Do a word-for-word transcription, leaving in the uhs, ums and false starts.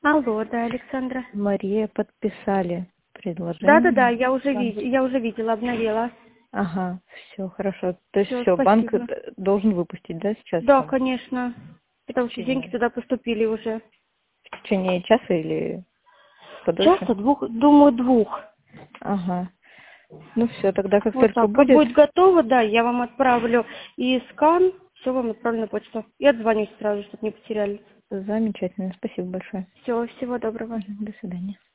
Алло, да, Александра. Мария, подписали предложение. Да-да-да, я уже видела, я уже видела, обновила. Ага, все хорошо. То есть Все, все, банк спасибо. должен выпустить, да, сейчас? Да, конечно. Потому В что деньги течение, туда поступили уже. в течение часа или подольше? Часто двух, думаю, двух. Ага. Ну все, тогда как Вот только так. Как будет, будет готово, да, я вам отправлю и скан, все вам отправлю на почту. И отзвонюсь сразу, чтобы не потеряли. замечательно. Спасибо большое. Все, всего доброго. Мгм, до свидания.